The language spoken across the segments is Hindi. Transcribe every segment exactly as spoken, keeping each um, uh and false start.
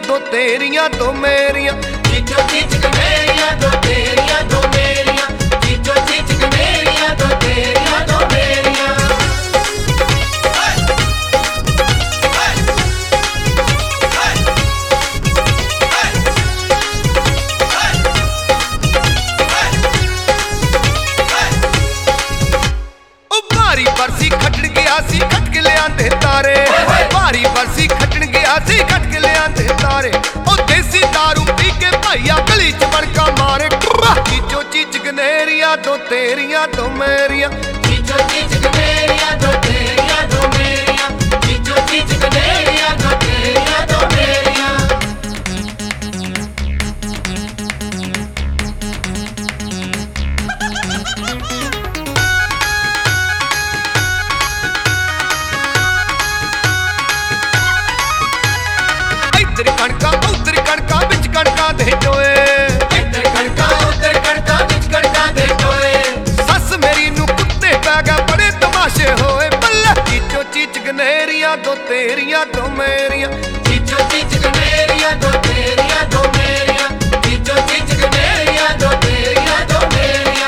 दो तेरियां दो मेरियां। चीचो चीच कनेरियां दो तेरियां दो मेरियां। चीचो चीच कनेरियां दो तेरियां दो मेरियां। भारी बरसी खटन गया सी खट के लियांदे तारे। भारी बरसी खटन गया सी खट के लियांदे तारे। ओ देसी दारू पी के भाईया गली च बड़का मारे। चीचो चीच कनेरियां दो तेरियां दो मेरियां। चीचो चीच कनेरियां दो तेरियां दो मेरियां। चीचो चीच कनेरियां दो तेरियां दो मेरियां। इधर कणका उधर कणका बिच कणका दे टोए। इधर कणका उधर कणका बिच कणका दे टोए। सस मेरी नू कुत्ते पै गए बड़े तमाशे होए। बल्ले चीचो चीच कनेरियां दो तेरियां दो मेरियां। चीचो चीच कनेरियां दो तेरियां दो मेरियां। चीचो चीच कनेरियां दो तेरियां दो मेरियां।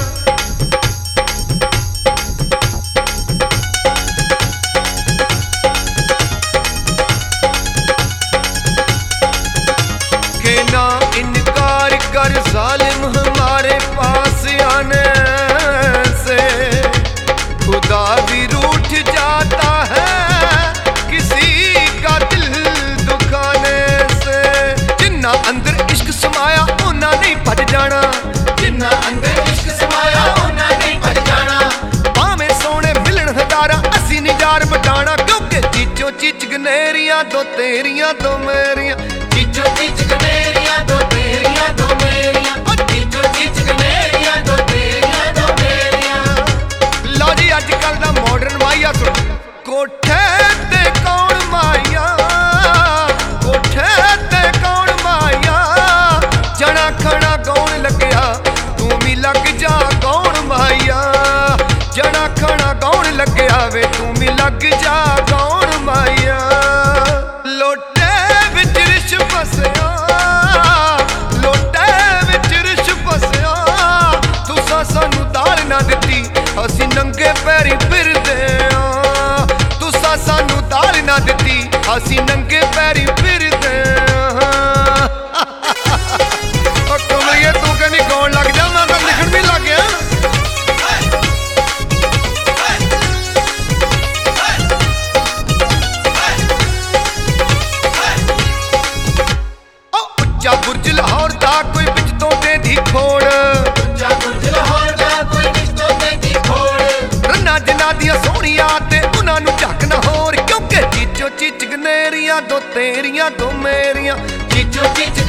के ना इनकार कर जालिम हमारे पास आने से। खुदा भी रूठ जाता है किसी का दिल दुखाने से। जिन्ना अंदर इश्क समाया उन्ना नहीं भज जाना। जिन्ना अंदर इश्क समाया उन्ना नहीं भज जाना। भावें सोने मिलन हजारा असी नहीं जार बटाना। क्योंकि चीचो चीच कनेरियां दो तेरियां दो मेरियां। चीचो चीच कनेरियां दो तेरियां दो मेरियां। चीचो चीच कनेरियां दो तेरियां दो मेरियां। लो जी अजकल दा मॉडर्न माइया सुन। कोठे ते कौन माइया कोठे ते कौन माइया। जना खना कौन लगया तू भी लग जा कौन माइया। जना खना कौन लगया वे तू भी लग जा कौन माइया। लोटे विच रिश फसया लोटे विच रिश फसया। तुसा सानू दाल ना दिती असी नंगे पैरी फिरदे आ। तुसा सानू दाल ना दिती असी नंगे पैरी फिरदे आ। कमलिए तू कहनी गाउन लग जा मैं तो लिखण भी लग गया। उच्चा बुर्ज लाहौर दा कोई बिच तोते दी खोड़। उच्चा बुर्ज लाहौर दा कोई बिच तोते दी खोड़। रन्ना जिन्ना दियां सोहणियां ते उन्हां नू झक ना होर। क्योंकि चीचो चीच कनेरियां दो तेरियां दो मेरियां। चीचो चीच